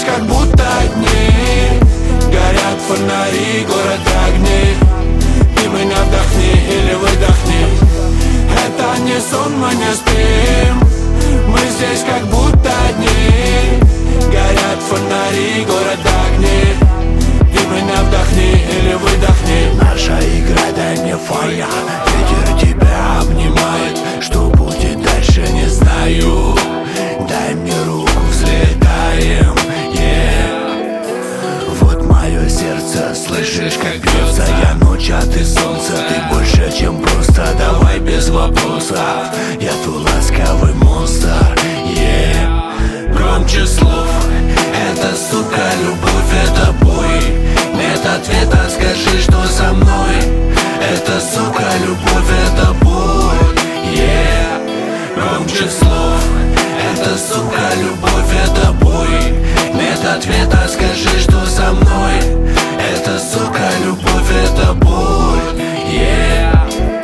здесь как будто одни. Горят фонари, город огни. Ты меня вдохни или выдохни. Это не сон, мы не спим. Мы здесь как будто одни. Горят фонари, город огни. Ты меня вдохни или выдохни. Наша игра, дай мне фая. Ветер тебя обнимает. Что будет дальше, не знаю. Дай мне руку, взлетаем, yeah. Вот мое сердце, слышишь, как бьется. Я ночь, а ты солнце. Ты больше, чем просто, давай без вопросов. Я твой ласковый монстр, yeah. Громче слов. Это, сука, любовь, это бой. Нет ответа, скажи, что со мной. Это, сука, любовь, это боль, yeah. Громче слов. Это, сука, любовь, это бой. Нет ответа, скажи, что со мной. Это, сука, любовь, это боль, yeah.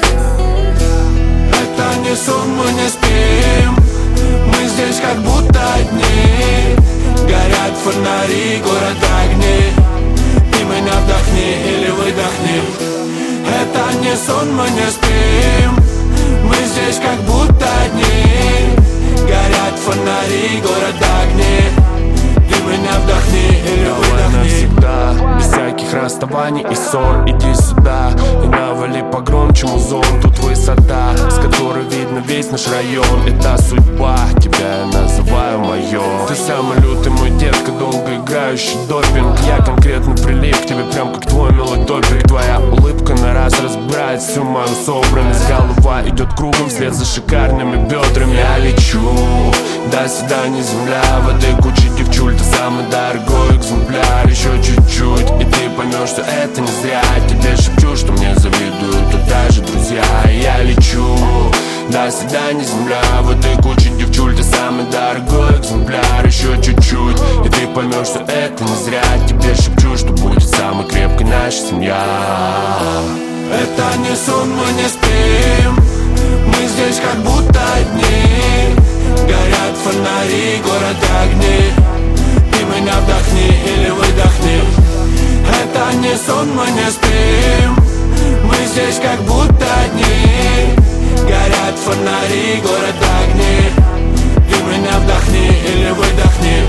Это не сон, мы не спим. Мы здесь как будто одни. Горят фонари, город огни. Ты меня вдохни или выдохни. Это не сон, мы не спим. Мы здесь как будто одни. Горят фонари, город огни. Ты меня вдохни или выдохни. Навсегда, без всяких расставаний и ссор. Иди сюда и навали погромче музон. Тут высота, с которой видно весь наш район. Это судьба, тебя я называю моё. Ты самый лютый мой детка, долго играющий допинг. Я конкретно прилип к тебе, прям как твой милый топик. Твоя улыбка на раз разбирает всю мою собранность. Голова идет кругом вслед за шикарными бедрами. Я лечу, до свидания, земля. В этой куче девчуль ты самый дорогой экземпляр. Еще чуть-чуть, и ты поймешь, что это не зря. Тебе шепчу, что мне завидуют тут даже друзья. Я лечу, до свидания, земля. В этой куче девчуль ты самый дорогой экземпляр. Еще чуть-чуть, и ты поймешь, что это не зря. Тебе шепчу, что будет самой крепкой наша семья. Это не сон, мы не спим. Мы здесь как будто одни. Горят фонари, город огни. Ты меня вдохни или выдохни. Это не сон, мы не спим. Мы здесь как будто одни. Горят фонари, город огни. Ты меня вдохни или выдохни.